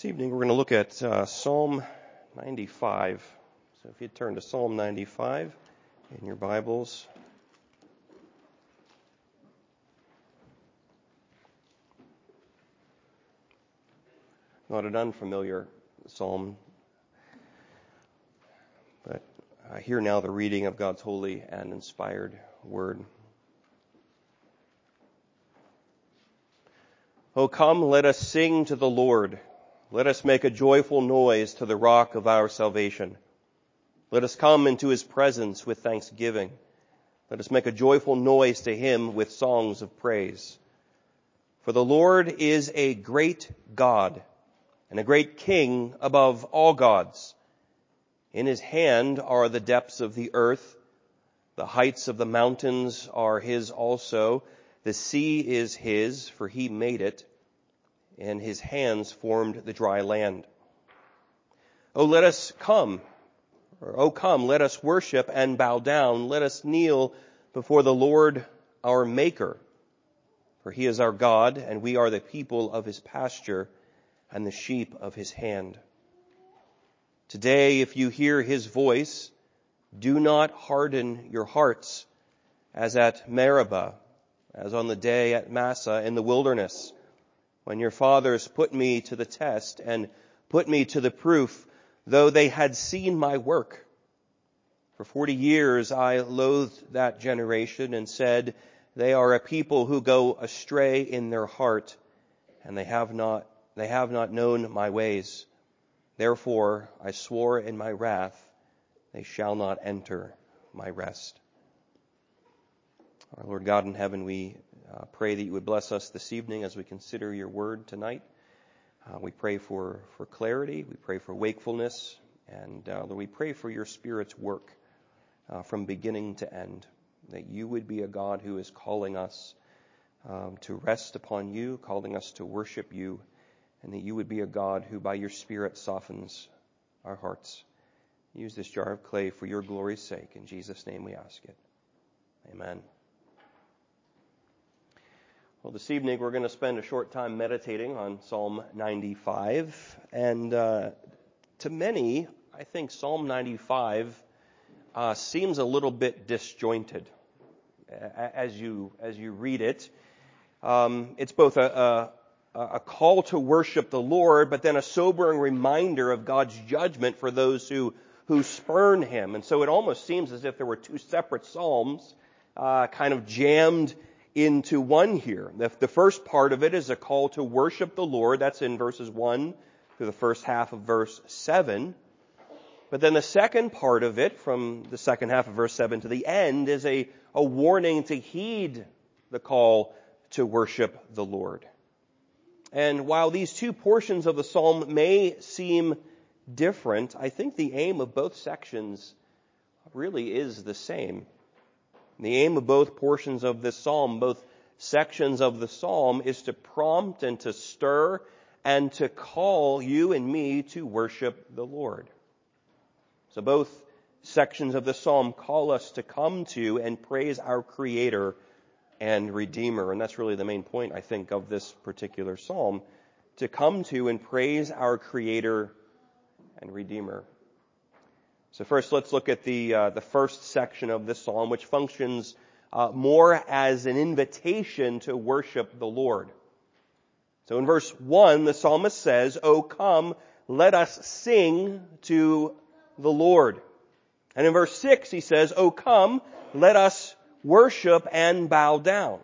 This evening we're going to look at Psalm 95. So if you turn to Psalm 95 in your Bibles. Not an unfamiliar psalm, but hear now the reading of God's holy and inspired word. O come, let us sing to the Lord. Let us make a joyful noise to the rock of our salvation. Let us come into his presence with thanksgiving. Let us make a joyful noise to him with songs of praise. For the Lord is a great God and a great King above all gods. In his hand are the depths of the earth. The heights of the mountains are his also. The sea is his, for he made it, and his hands formed the dry land. O come, let us worship and bow down. Let us kneel before the Lord our Maker. For he is our God, and we are the people of his pasture and the sheep of his hand. Today, if you hear his voice, do not harden your hearts as at Meribah, as on the day at Massah in the wilderness, when your fathers put me to the test and put me to the proof, though they had seen my work. For 40 years I loathed that generation and said, they are a people who go astray in their heart, and they have not known my ways. Therefore I swore in my wrath, they shall not enter my rest. Our Lord God in heaven, we pray that you would bless us this evening as we consider your word tonight. We pray for clarity. We pray for wakefulness. And Lord, we pray for your Spirit's work from beginning to end, that you would be a God who is calling us to rest upon you, calling us to worship you, and that you would be a God who by your Spirit softens our hearts. Use this jar of clay for your glory's sake. In Jesus' name we ask it. Amen. Well, this evening we're going to spend a short time meditating on Psalm 95. And to many, I think Psalm 95 seems a little bit disjointed as you read it. It's both a call to worship the Lord, but then a sobering reminder of God's judgment for those who spurn him. And so it almost seems as if there were two separate psalms kind of jammed into one here. The first part of it is a call to worship the Lord. That's in verses 1 through the first half of verse 7. But then the second part of it, from the second half of verse 7 to the end, is a warning to heed the call to worship the Lord. And while these two portions of the psalm may seem different, I think the aim of both sections really is the same. The aim of both portions of this psalm, both sections of the psalm, is to prompt and to stir and to call you and me to worship the Lord. So both sections of the psalm call us to come to and praise our Creator and Redeemer. And that's really the main point, I think, of this particular psalm, to come to and praise our Creator and Redeemer. So first, let's look at the first section of this psalm, which functions more as an invitation to worship the Lord. So in verse 1, the psalmist says, "O come, let us sing to the Lord." And in verse 6, he says, "O come, let us worship and bow down."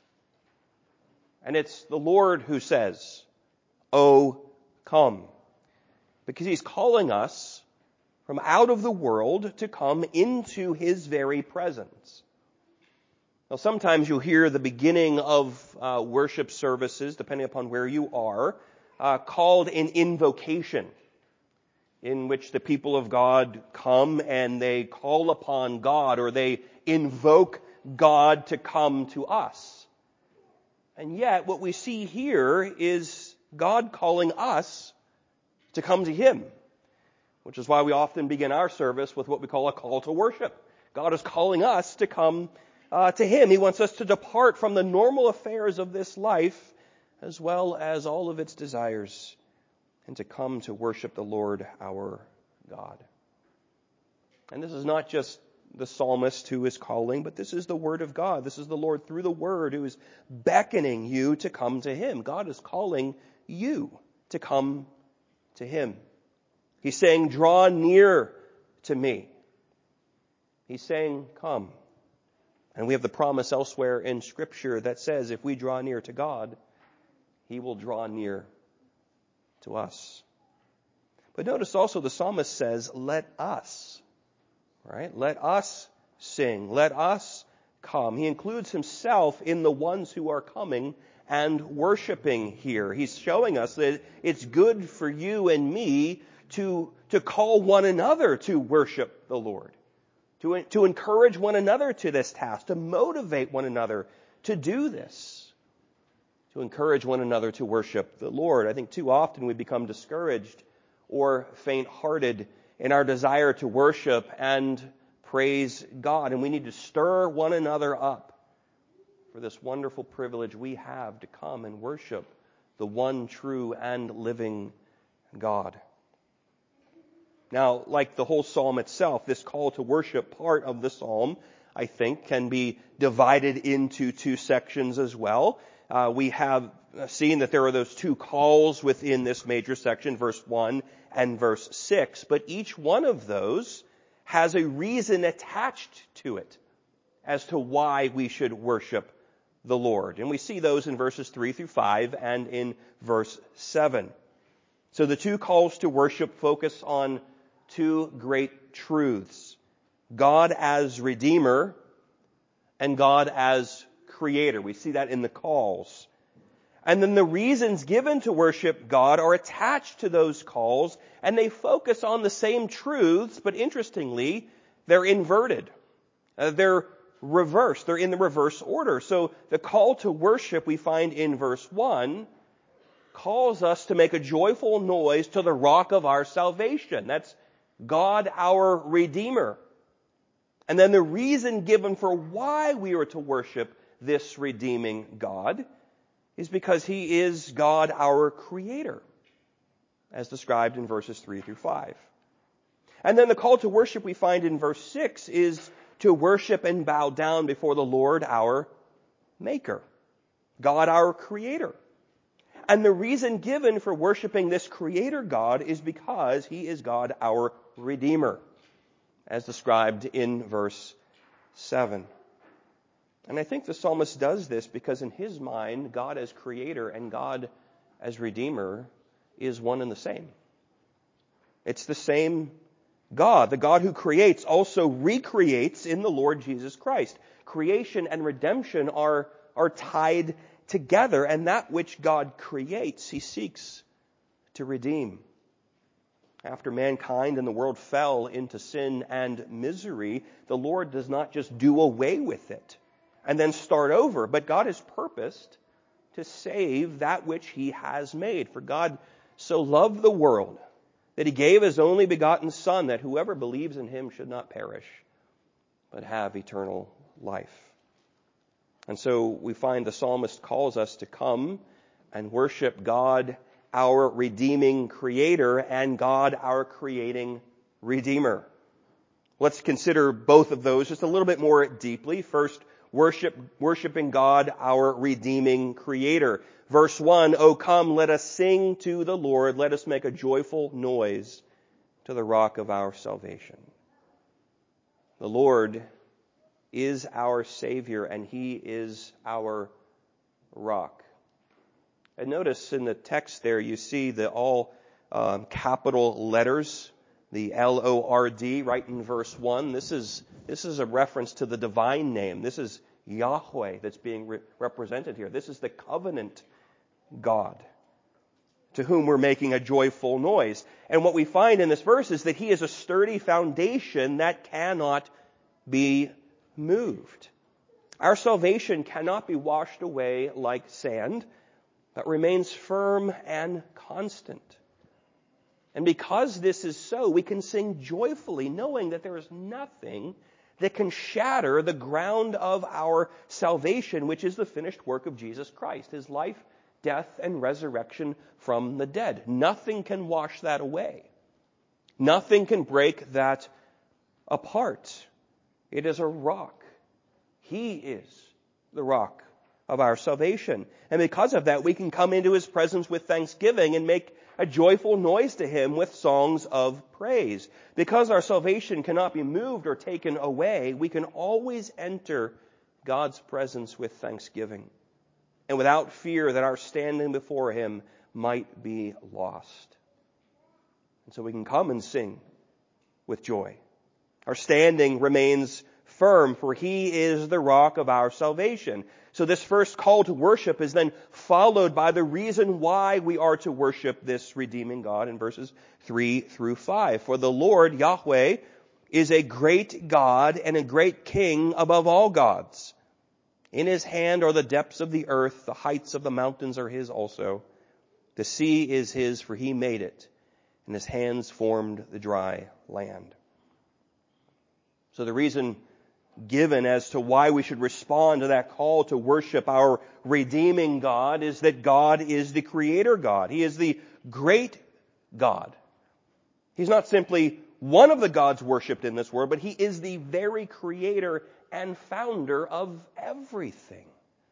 And it's the Lord who says, "O come," because he's calling us from out of the world to come into his very presence. Now, sometimes you'll hear the beginning of worship services, depending upon where you are, called an invocation, in which the people of God come and they call upon God, or they invoke God to come to us. And yet, what we see here is God calling us to come to him, which is why we often begin our service with what we call a call to worship. God is calling us to come to him. He wants us to depart from the normal affairs of this life, as well as all of its desires, and to come to worship the Lord our God. And this is not just the psalmist who is calling, but this is the Word of God. This is the Lord through the Word who is beckoning you to come to Him. God is calling you to come to Him. He's saying, draw near to me. He's saying, come. And we have the promise elsewhere in Scripture that says if we draw near to God, He will draw near to us. But notice also the psalmist says, let us. Right? Let us sing. Let us come. He includes himself in the ones who are coming and worshiping here. He's showing us that it's good for you and me to call one another to worship the Lord, to encourage one another to this task, to motivate one another to do this, to encourage one another to worship the Lord. I think too often we become discouraged or faint-hearted in our desire to worship and praise God. And we need to stir one another up for this wonderful privilege we have to come and worship the one true and living God. Now, like the whole psalm itself, this call to worship part of the psalm, I think, can be divided into two sections as well. We have seen that there are those two calls within this major section, verse 1 and verse 6. But each one of those has a reason attached to it as to why we should worship the Lord. And we see those in verses 3 through 5 and in verse 7. So the two calls to worship focus on two great truths: God as Redeemer and God as Creator. We see that in the calls. And then the reasons given to worship God are attached to those calls, and they focus on the same truths, but interestingly, they're inverted. They're reversed. They're in the reverse order. So the call to worship we find in verse 1 calls us to make a joyful noise to the rock of our salvation. That's God our Redeemer. And then the reason given for why we are to worship this redeeming God is because He is God our Creator, as described in verses 3 through 5. And then the call to worship we find in verse 6 is to worship and bow down before the Lord our Maker, God our Creator. And the reason given for worshiping this Creator God is because He is God our Redeemer, as described in verse 7. And I think the psalmist does this because in his mind, God as Creator and God as Redeemer is one and the same. It's the same God. The God who creates also recreates in the Lord Jesus Christ. Creation and redemption are tied together, and that which God creates, He seeks to redeem. After mankind and the world fell into sin and misery, the Lord does not just do away with it and then start over, but God has purposed to save that which He has made. For God so loved the world that He gave His only begotten Son, that whoever believes in Him should not perish, but have eternal life. And so we find the psalmist calls us to come and worship God, our redeeming Creator, and God, our creating Redeemer. Let's consider both of those just a little bit more deeply. First, worshiping God, our redeeming Creator. Verse 1, "O come, let us sing to the Lord. Let us make a joyful noise to the rock of our salvation." The Lord is our Savior, and He is our rock. And notice in the text there, you see the all capital letters, the L-O-R-D, right in verse 1. This is a reference to the divine name. This is Yahweh that's being represented here. This is the covenant God to whom we're making a joyful noise. And what we find in this verse is that He is a sturdy foundation that cannot be moved. Our salvation cannot be washed away like sand, but remains firm and constant. And because this is so, we can sing joyfully, knowing that there is nothing that can shatter the ground of our salvation, which is the finished work of Jesus Christ. His life, death and resurrection from the dead. Nothing can wash that away. Nothing can break that apart. It is a rock. He is the rock of our salvation. And because of that, we can come into His presence with thanksgiving and make a joyful noise to Him with songs of praise. Because our salvation cannot be moved or taken away, we can always enter God's presence with thanksgiving, and without fear that our standing before Him might be lost. And so we can come and sing with joy. Our standing remains firm, for He is the rock of our salvation. So this first call to worship is then followed by the reason why we are to worship this redeeming God in verses 3 through 5. For the Lord, Yahweh, is a great God and a great King above all gods. In His hand are the depths of the earth, the heights of the mountains are His also. The sea is His, for He made it, and His hands formed the dry land. So the reason given as to why we should respond to that call to worship our redeeming God is that God is the creator God. He is the great God. He's not simply one of the gods worshipped in this world, but He is the very creator and founder of everything.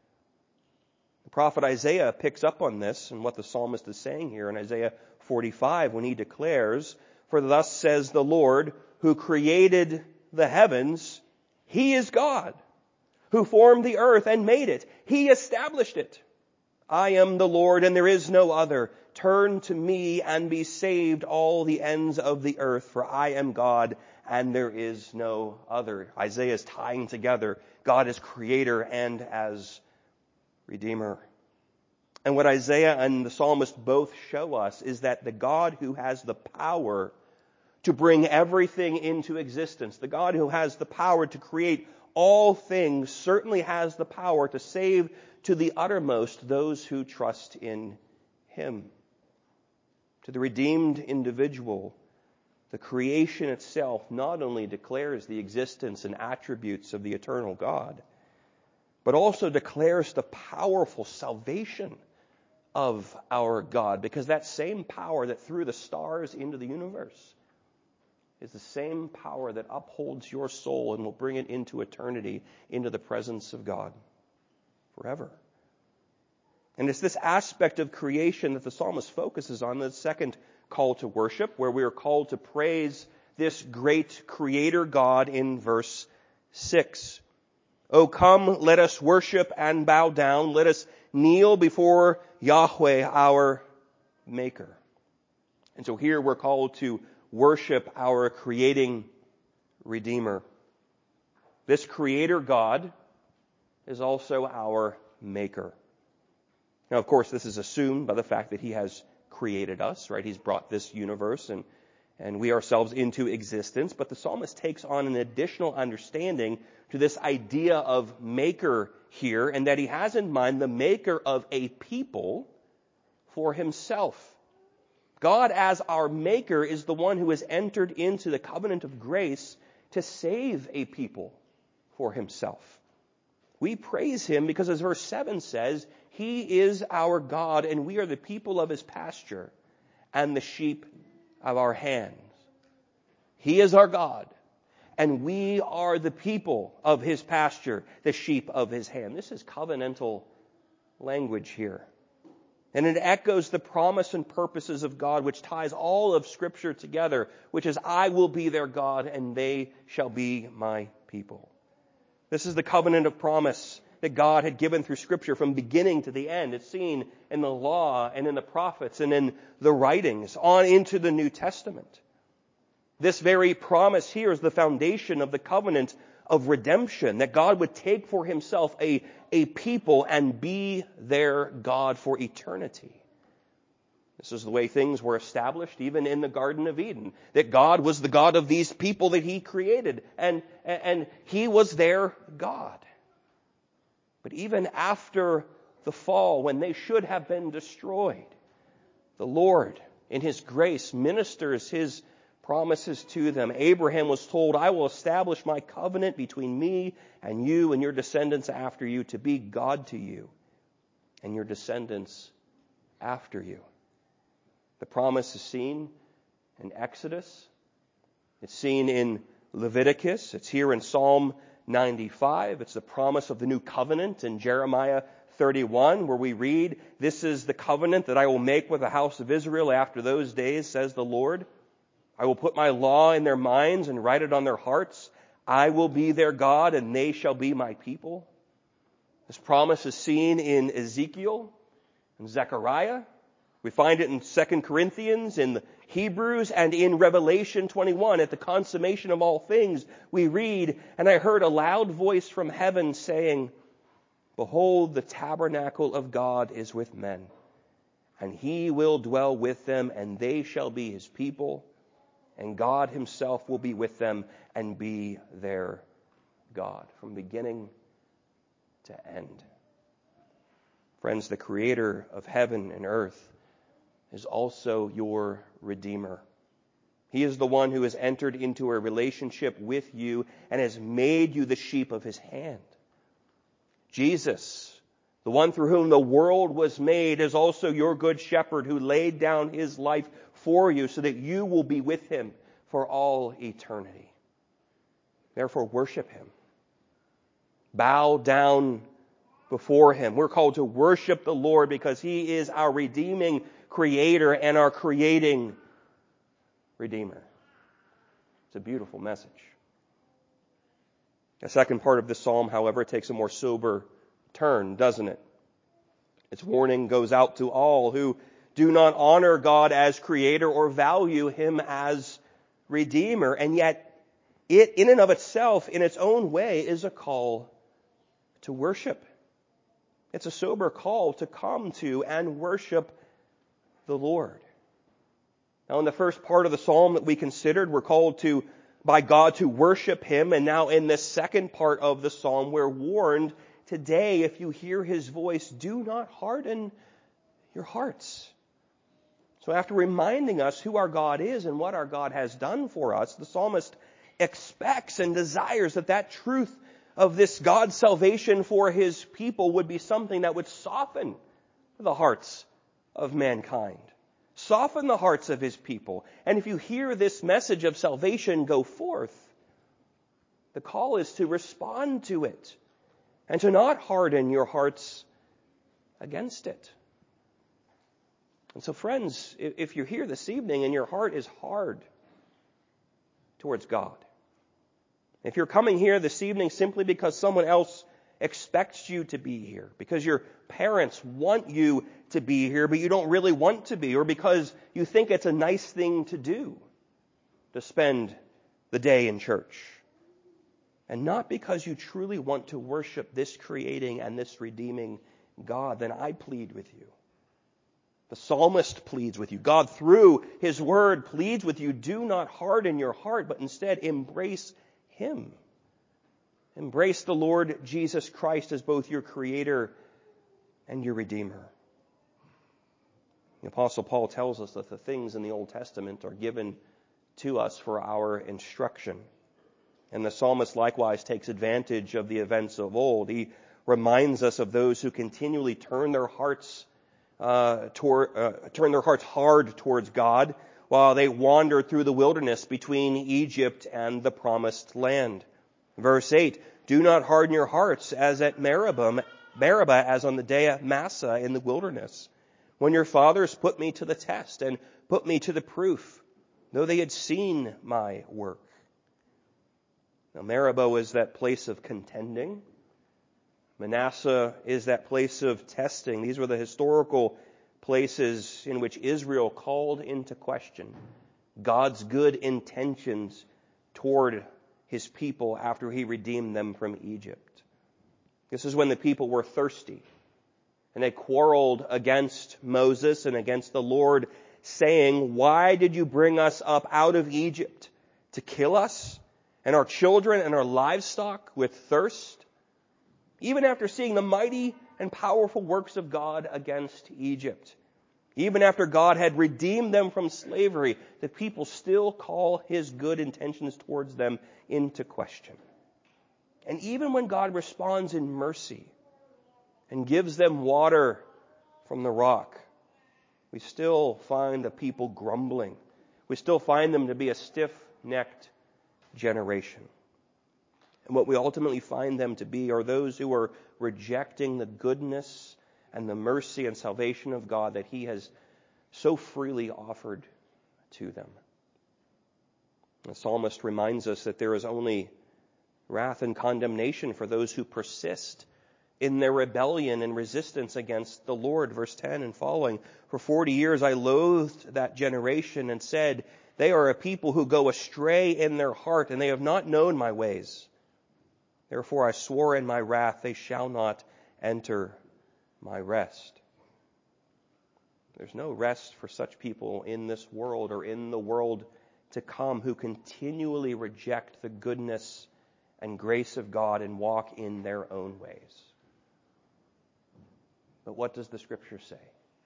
The prophet Isaiah picks up on this and what the psalmist is saying here in Isaiah 45 when he declares, "For thus says the Lord, who created the heavens, He is God, who formed the earth and made it. He established it. I am the Lord, and there is no other. Turn to me and be saved, all the ends of the earth, for I am God, and there is no other." Isaiah is tying together God as creator and as redeemer. And what Isaiah and the psalmist both show us is that the God who has the power to bring everything into existence, the God who has the power to create all things, certainly has the power to save to the uttermost those who trust in Him. To the redeemed individual, the creation itself not only declares the existence and attributes of the eternal God, but also declares the powerful salvation of our God, because that same power that threw the stars into the universe is the same power that upholds your soul and will bring it into eternity, into the presence of God forever. And it's this aspect of creation that the psalmist focuses on, the second call to worship, where we are called to praise this great creator God in verse 6. "O come, let us worship and bow down. Let us kneel before Yahweh our Maker." And so here we're called to worship our creating Redeemer. This creator God is also our Maker. Now, of course, this is assumed by the fact that He has created us, right? He's brought this universe and we ourselves into existence. But the psalmist takes on an additional understanding to this idea of Maker here, and that he has in mind the maker of a people for Himself. God as our Maker is the one who has entered into the covenant of grace to save a people for Himself. We praise Him because, as verse 7 says, He is our God, and we are the people of His pasture and the sheep of our hands. He is our God, and we are the people of His pasture, the sheep of His hand. This is covenantal language here. And it echoes the promise and purposes of God, which ties all of Scripture together, which is, "I will be their God, and they shall be my people." This is the covenant of promise that God had given through Scripture from beginning to the end. It's seen in the law and in the prophets and in the writings on into the New Testament. This very promise here is the foundation of the covenant of redemption, that God would take for Himself a people and be their God for eternity. This is the way things were established even in the Garden of Eden, that God was the God of these people that He created, and He was their God. But even after the fall, when they should have been destroyed, the Lord, in His grace, ministers His promises to them. Abraham was told, "I will establish my covenant between me and you and your descendants after you to be God to you and your descendants after you. The promise is seen in Exodus. It's seen in Leviticus. It's here in Psalm 95. It's the promise of the new covenant in Jeremiah 31, where we read, "This is the covenant that I will make with the house of Israel after those days, says the Lord. I will put my law in their minds and write it on their hearts. I will be their God, and they shall be my people." This promise is seen in Ezekiel and Zechariah. We find it in 2 Corinthians, in the Hebrews, and in Revelation 21. At the consummation of all things, we read, "And I heard a loud voice from heaven saying, Behold, the tabernacle of God is with men, and he will dwell with them, and they shall be his people, and God himself will be with them and be their God," from beginning to end. Friends, the Creator of heaven and earth is also your Redeemer. He is the one who has entered into a relationship with you and has made you the sheep of his hand. Jesus, the one through whom the world was made, is also your good shepherd who laid down his life for you so that you will be with him for all eternity. Therefore, worship him. Bow down before him. We're called to worship the Lord because he is our redeeming Creator and our creating Redeemer. It's a beautiful message. The second part of this psalm, however, takes a more sober turn, doesn't it? Its warning goes out to all who do not honor God as Creator or value him as Redeemer, and yet it, in and of itself, in its own way, is a call to worship. It's a sober call to come to and worship the Lord. Now, in the first part of the psalm that we considered, we're called to, by God, to worship him. And now in this second part of the psalm, we're warned, today, if you hear his voice, do not harden your hearts. So after reminding us who our God is and what our God has done for us, the psalmist expects and desires that truth of this God's salvation for his people would be something that would soften the hearts of mankind. Soften the hearts of his people. And if you hear this message of salvation go forth, the call is to respond to it and to not harden your hearts against it. And so, friends, if you're here this evening and your heart is hard towards God, if you're coming here this evening simply because someone else expects you to be here, because your parents want you to be here, but you don't really want to be, or because you think it's a nice thing to do to spend the day in church, and not because you truly want to worship this creating and this redeeming God, then I plead with you. The psalmist pleads with you. God, through his word, pleads with you. Do not harden your heart, but instead embrace him. Embrace the Lord Jesus Christ as both your Creator and your Redeemer. The Apostle Paul tells us that the things in the Old Testament are given to us for our instruction. And the psalmist likewise takes advantage of the events of old. He reminds us of those who continually turn their hearts hard towards God while they wandered through the wilderness between Egypt and the promised land. Verse 8, do not harden your hearts as at Meribah, as on the day of Massah in the wilderness, when your fathers put me to the test and put me to the proof, though they had seen my work. Now, Meribah was that place of contending. Manasseh is that place of testing. These were the historical places in which Israel called into question God's good intentions toward his people after he redeemed them from Egypt. This is when the people were thirsty, and they quarreled against Moses and against the Lord, saying, "Why did you bring us up out of Egypt? To kill us and our children and our livestock with thirst?" Even after seeing the mighty and powerful works of God against Egypt, even after God had redeemed them from slavery, the people still call his good intentions towards them into question. And even when God responds in mercy and gives them water from the rock, we still find the people grumbling. We still find them to be a stiff-necked generation. And what we ultimately find them to be are those who are rejecting the goodness and the mercy and salvation of God that He has so freely offered to them. The psalmist reminds us that there is only wrath and condemnation for those who persist in their rebellion and resistance against the Lord. Verse 10 and following, "For 40 years I loathed that generation and said, they are a people who go astray in their heart, and they have not known my ways. Therefore I swore in my wrath, they shall not enter my rest." There's no rest for such people in this world or in the world to come who continually reject the goodness and grace of God and walk in their own ways. But what does the Scripture say?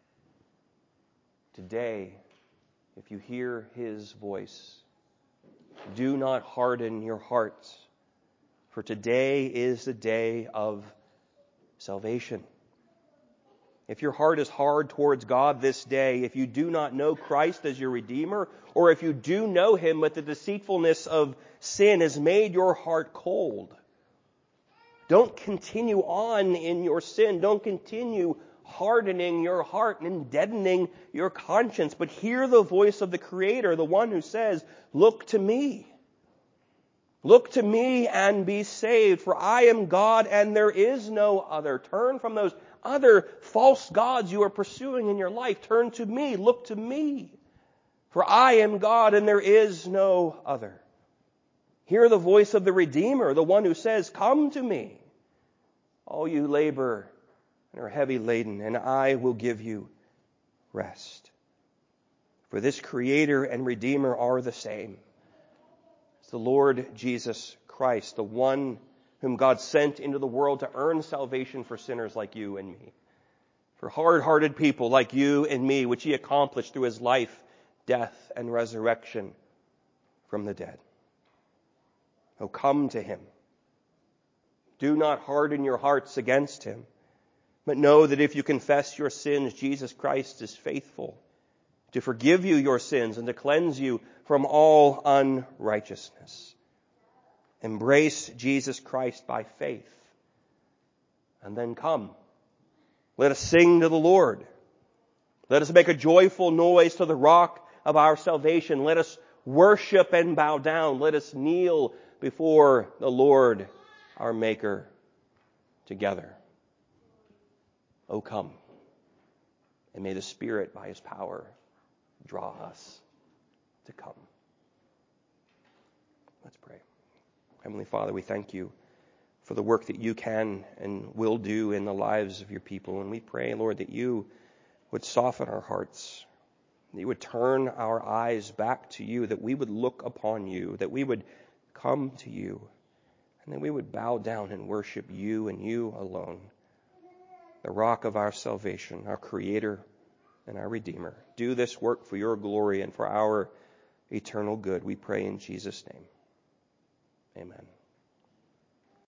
Today, if you hear His voice, do not harden your hearts, for today is the day of salvation. If your heart is hard towards God this day, if you do not know Christ as your Redeemer, or if you do know Him but the deceitfulness of sin has made your heart cold, don't continue on in your sin. Don't continue hardening your heart and deadening your conscience, but hear the voice of the Creator, the one who says, "Look to me. Look to me and be saved, for I am God and there is no other." Turn from those other false gods you are pursuing in your life. Turn to me. Look to me. For I am God and there is no other. Hear the voice of the Redeemer, the one who says, "Come to me, all you labor and are heavy laden, and I will give you rest." For this Creator and Redeemer are the same. It's the Lord Jesus Christ, the one whom God sent into the world to earn salvation for sinners like you and me, for hard-hearted people like you and me, which He accomplished through His life, death, and resurrection from the dead. Oh, come to Him. Do not harden your hearts against Him, but know that if you confess your sins, Jesus Christ is faithful to forgive you your sins and to cleanse you from all unrighteousness. Embrace Jesus Christ by faith, and then come. Let us sing to the Lord. Let us make a joyful noise to the rock of our salvation. Let us worship and bow down. Let us kneel before the Lord our Maker together. Oh, come, and may the Spirit by His power draw us to come. Let's pray. Heavenly Father, we thank You for the work that You can and will do in the lives of Your people. And we pray, Lord, that You would soften our hearts, that You would turn our eyes back to You, that we would look upon You, that we would come to You, and that we would bow down and worship You and You alone, the rock of our salvation, our Creator and our Redeemer. Do this work for Your glory and for our eternal good. We pray in Jesus' name. Amen.